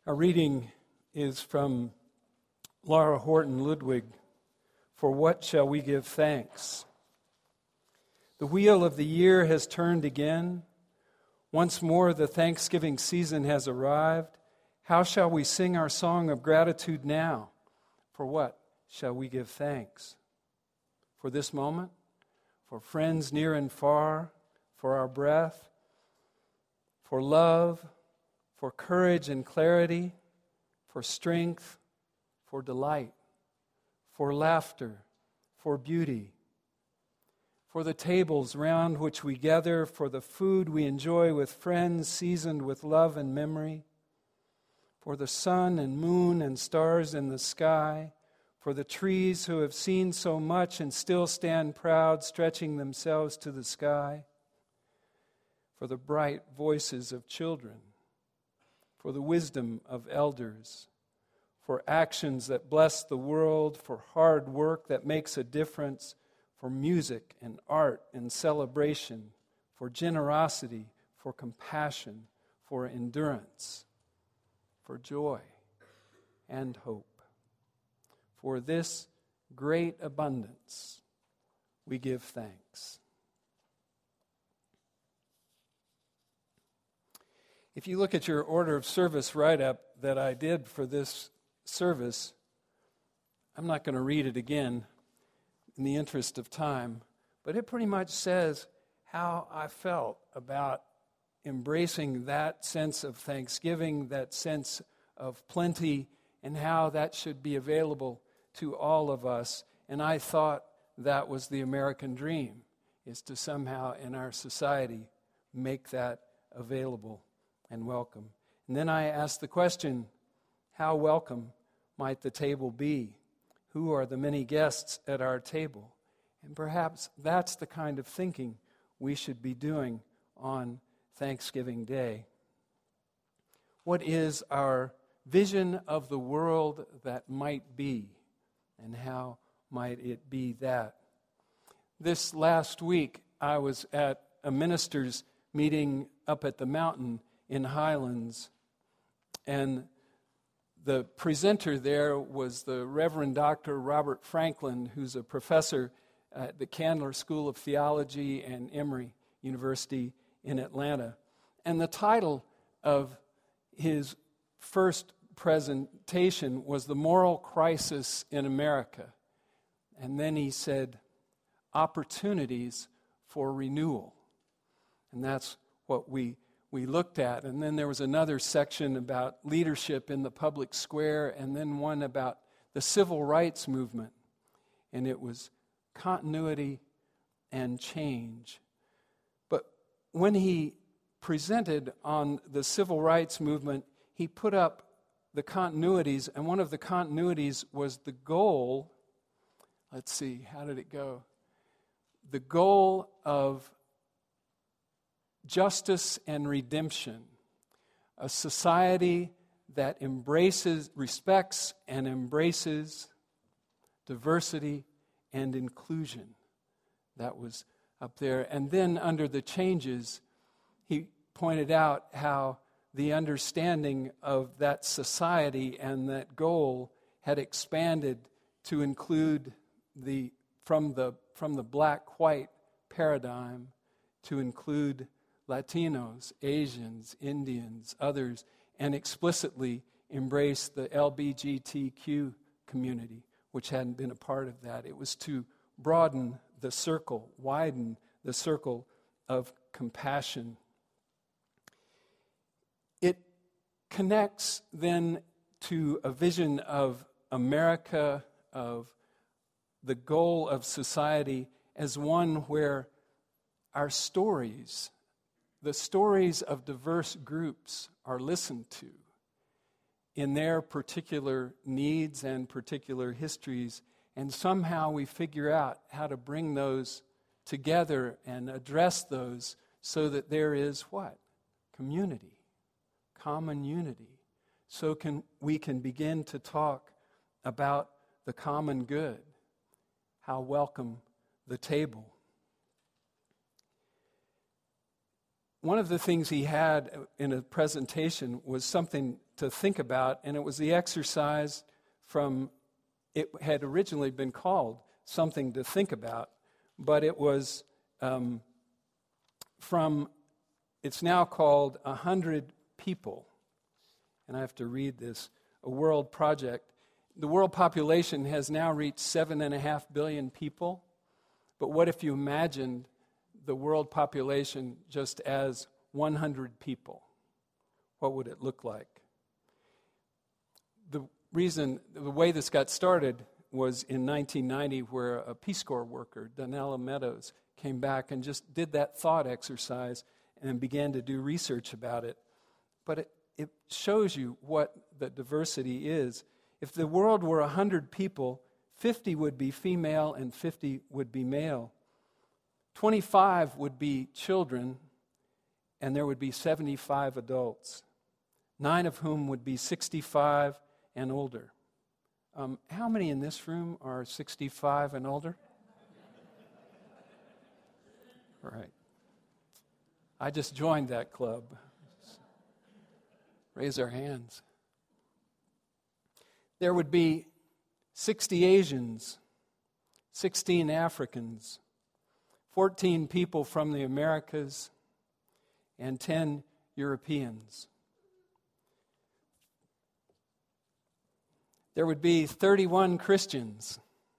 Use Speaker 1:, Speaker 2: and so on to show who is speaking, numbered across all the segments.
Speaker 1: Our reading is from Laura Horton Ludwig, "For What Shall We Give Thanks?" The wheel of the year has turned again. Once more the Thanksgiving season has arrived. How shall we sing our song of gratitude now? For what shall we give thanks? For this moment? For friends near and far? For our breath? For love? For courage and clarity, for strength, for delight, for laughter, for beauty, for the tables round which we gather, for the food we enjoy with friends seasoned with love and memory, for the sun and moon and stars in the sky, for the trees who have seen so much and still stand proud, stretching themselves to the sky, for the bright voices of children, for the wisdom of elders, for actions that bless the world, for hard work that makes a difference, for music and art and celebration, for generosity, for compassion, for endurance, for joy and hope. For this great abundance we give thanks. If you look at your order of service write-up that I did for this service, I'm not going to read it again in the interest of time, but it pretty much says how I felt about embracing that sense of thanksgiving, that sense of plenty, and how that should be available to all of us. And I thought that was the American dream, is to somehow in our society make that available and welcome. And then I asked the question, how welcome might the table be? Who are the many guests at our table? And perhaps that's the kind of thinking we should be doing on Thanksgiving Day. What is our vision of the world that might be? And how might it be that? This last week, I was at a minister's meeting up at the mountain in Highlands, and the presenter there was the Reverend Dr. Robert Franklin, who's a professor at the Candler School of Theology and Emory University in Atlanta. And the title of his first presentation was "The Moral Crisis in America." And then he said, "Opportunities for renewal." And that's what we looked at. And then there was another section about leadership in the public square, and then one about the civil rights movement. And it was continuity and change. But when he presented on the civil rights movement, he put up the continuities, and one of the continuities was the goal, let's see, how did it go? The goal of justice and redemption, a society that respects and embraces diversity and inclusion. That was up there. And then under the changes, he pointed out how the understanding of that society and that goal had expanded to include from the black-white paradigm to include Latinos, Asians, Indians, others, and explicitly embrace the LGBTQ community, which hadn't been a part of that. It was to broaden the circle, widen the circle of compassion. It connects then to a vision of America, of the goal of society, as one where our stories, the stories of diverse groups, are listened to in their particular needs and particular histories, and somehow we figure out how to bring those together and address those so that there is what? Community, common unity. So we can begin to talk about the common good, how welcome the table. One of the things he had in a presentation was something to think about, and it was the exercise from, it had originally been called Something to Think About, but it was from, it's now called 100 People. And I have to read this, a world project. The world population has now reached 7.5 billion people, but what if you imagined the world population just as 100 people? What would it look like? The way this got started was in 1990, where a Peace Corps worker, Donella Meadows, came back and just did that thought exercise and began to do research about it. But it shows you what the diversity is. If the world were 100 people, 50 would be female and 50 would be male. 25 would be children, and there would be 75 adults, 9 of whom would be 65 and older. How many in this room are 65 and older? All right. I just joined that club. Raise our hands. There would be 60 Asians, 16 Africans, 14 people from the Americas, and 10 Europeans. There would be 31 Christians.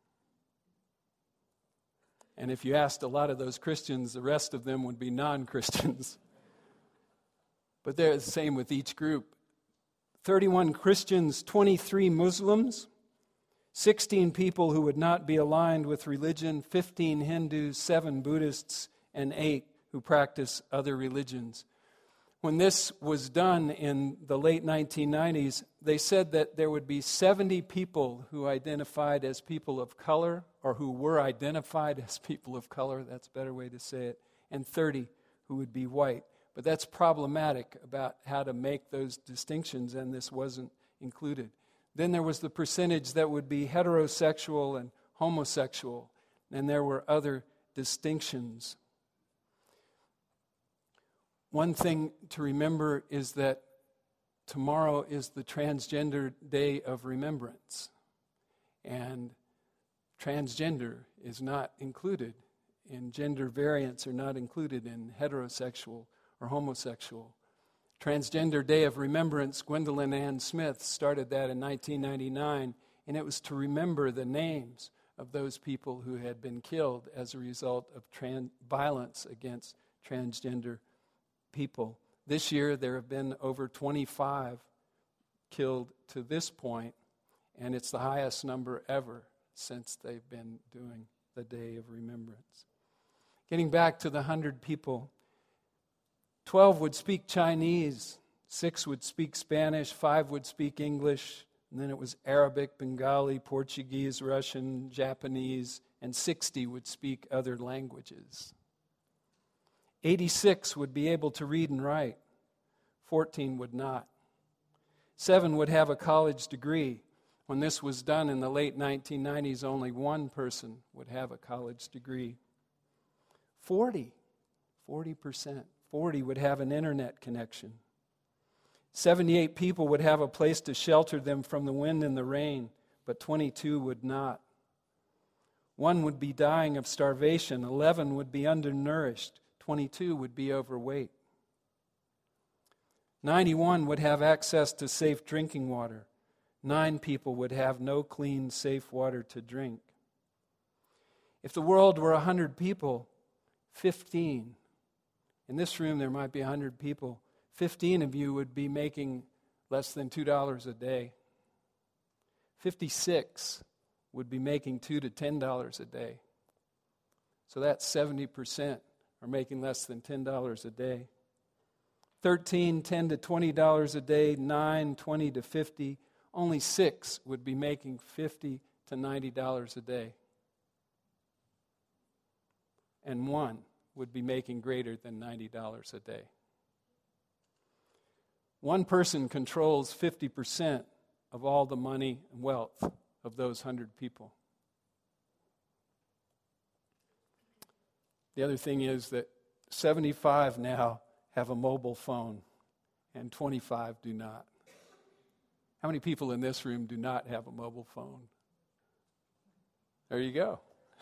Speaker 1: And if you asked a lot of those Christians, the rest of them would be non-Christians. But they're the same with each group. 31 Christians, 23 Muslims, 16 people who would not be aligned with religion, 15 Hindus, 7 Buddhists, and 8 who practice other religions. When this was done in the late 1990s, they said that there would be 70 people who identified as people of color, or who were identified as people of color, that's a better way to say it, and 30 who would be white. But that's problematic about how to make those distinctions, and this wasn't included. Then there was the percentage that would be heterosexual and homosexual, and there were other distinctions. One thing to remember is that tomorrow is the Transgender Day of Remembrance, and transgender is not included, and gender variants are not included in heterosexual or homosexual. Transgender Day of Remembrance, Gwendolyn Ann Smith started that in 1999, and it was to remember the names of those people who had been killed as a result of violence against transgender people. This year there have been over 25 killed to this point, and it's the highest number ever since they've been doing the Day of Remembrance. Getting back to the 100 people, 12 would speak Chinese, 6 would speak Spanish, 5 would speak English, and then it was Arabic, Bengali, Portuguese, Russian, Japanese, and 60 would speak other languages. 86 would be able to read and write, 14 would not. 7 would have a college degree. When this was done in the late 1990s, only 1 person would have a college degree. 40% would have an internet connection. 78 people would have a place to shelter them from the wind and the rain, but 22 would not. 1 would be dying of starvation. 11 would be undernourished. 22 would be overweight. 91 would have access to safe drinking water. 9 people would have no clean, safe water to drink. If the world were 100 people, 15, in this room there might be 100 people, 15 of you would be making less than $2 a day. 56 would be making $2 to $10 a day. So that's 70% are making less than $10 a day. 13, $10 to $20 a day. 9, $20 to $50. Only 6 would be making $50 to $90 a day. And 1 would be making greater than $90 a day. One person controls 50% of all the money and wealth of those 100 people. The other thing is that 75 now have a mobile phone, and 25 do not. How many people in this room do not have a mobile phone? There you go.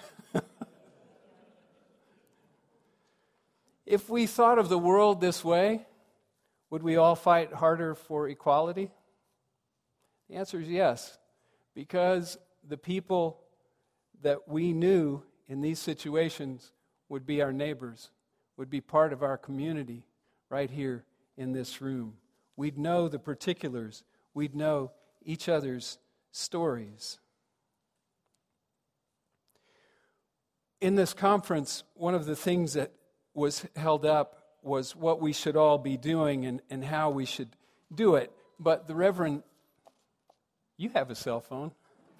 Speaker 1: If we thought of the world this way, would we all fight harder for equality? The answer is yes, because the people that we knew in these situations would be our neighbors, would be part of our community right here in this room. We'd know the particulars. We'd know each other's stories. In this conference, one of the things that was held up was what we should all be doing and how we should do it. But the Reverend, you have a cell phone.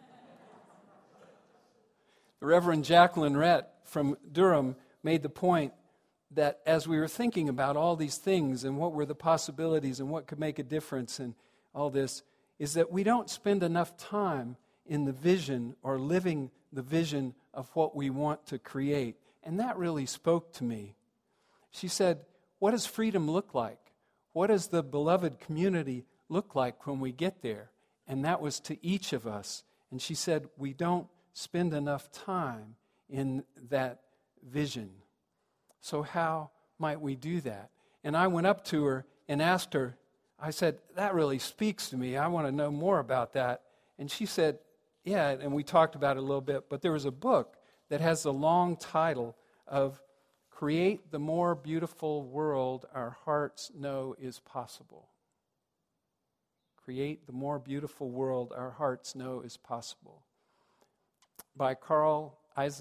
Speaker 1: The Reverend Jacqueline Rhett from Durham made the point that as we were thinking about all these things and what were the possibilities and what could make a difference and all this, is that we don't spend enough time in the vision or living the vision of what we want to create. And that really spoke to me. She said, what does freedom look like? What does the beloved community look like when we get there? And that was to each of us. And she said, we don't spend enough time in that vision. So how might we do that? And I went up to her and asked her, I said, that really speaks to me. I want to know more about that. And she said, yeah, and we talked about it a little bit, but there was a book that has the long title of Create the More Beautiful World Our Hearts Know Is Possible. Create the More Beautiful World Our Hearts Know Is Possible. By Carl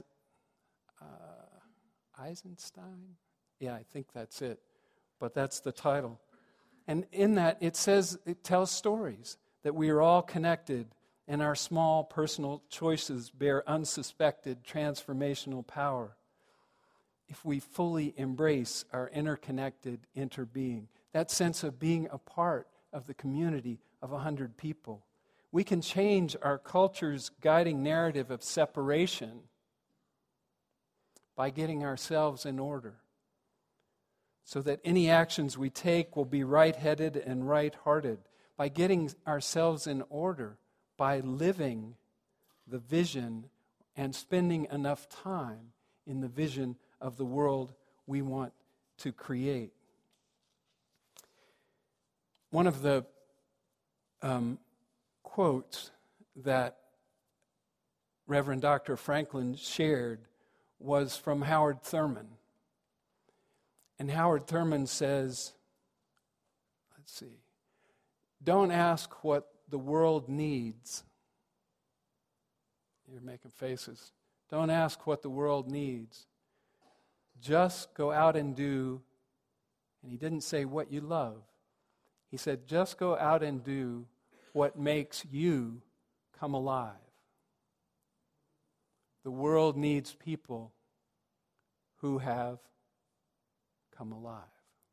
Speaker 1: Eisenstein? Yeah, I think that's it. But that's the title. And in that, it tells stories that we are all connected and our small personal choices bear unsuspected transformational power if we fully embrace our interconnected interbeing, that sense of being a part of the community of 100 people. We can change our culture's guiding narrative of separation by getting ourselves in order so that any actions we take will be right-headed and right-hearted, by getting ourselves in order, by living the vision and spending enough time in the vision of the world we want to create. One of the quotes that Reverend Dr. Franklin shared was from Howard Thurman. And Howard Thurman says, don't ask what the world needs. You're making faces. Don't ask what the world needs. Just go out and do, and he didn't say what you love. He said, just go out and do what makes you come alive. The world needs people who have come alive.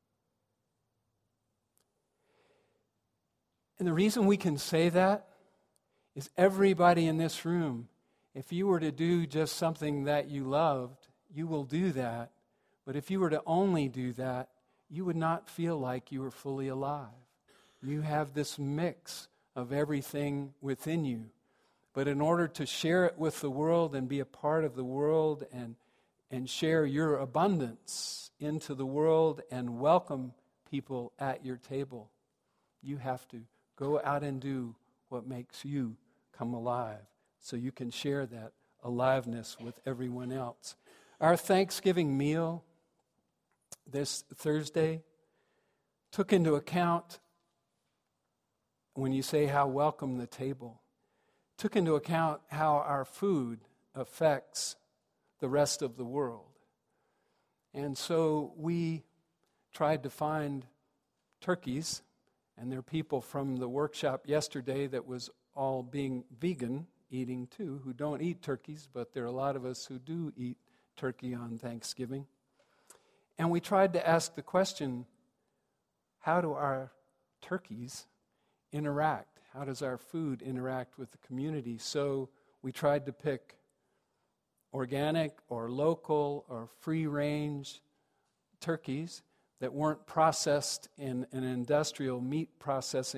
Speaker 1: And the reason we can say that is everybody in this room, if you were to do just something that you loved, you will do that. But if you were to only do that, you would not feel like you were fully alive. You have this mix of everything within you. But in order to share it with the world and be a part of the world and share your abundance into the world and welcome people at your table, you have to go out and do what makes you come alive so you can share that aliveness with everyone else. Our Thanksgiving meal this Thursday took into account, when you say how welcome the table, took into account how our food affects the rest of the world. And so we tried to find turkeys, and there are people from the workshop yesterday that was all being vegan, eating too, who don't eat turkeys, but there are a lot of us who do eat turkey on Thanksgiving. And we tried to ask the question, how do our turkeys interact? How does our food interact with the community? So we tried to pick organic or local or free-range turkeys that weren't processed in an industrial meat processing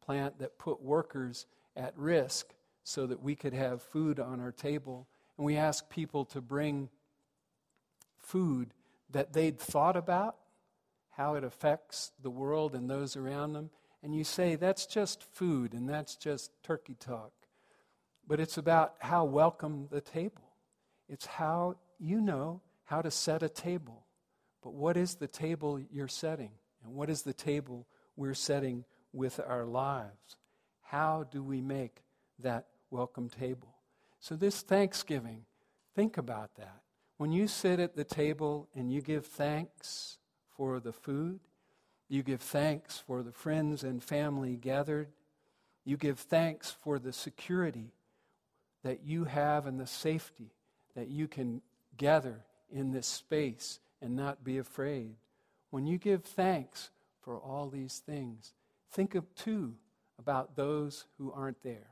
Speaker 1: plant that put workers at risk so that we could have food on our table. And we ask people to bring food that they'd thought about, how it affects the world and those around them. And you say, that's just food and that's just turkey talk. But it's about how welcome the table. It's how you know how to set a table. But what is the table you're setting? And what is the table we're setting with our lives? How do we make that welcome table? So this Thanksgiving, think about that. When you sit at the table and you give thanks for the food, you give thanks for the friends and family gathered, you give thanks for the security that you have and the safety that you can gather in this space and not be afraid. When you give thanks for all these things, think too about those who aren't there.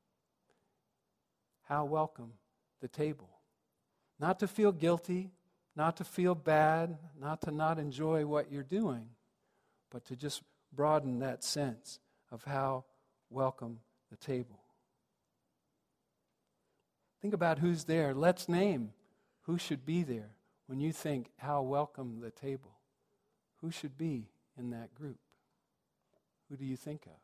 Speaker 1: How welcome the table. Not to feel guilty, not to feel bad, not to not enjoy what you're doing, but to just broaden that sense of how welcome the table. Think about who's there. Let's name who should be there when you think how welcome the table. Who should be in that group? Who do you think of?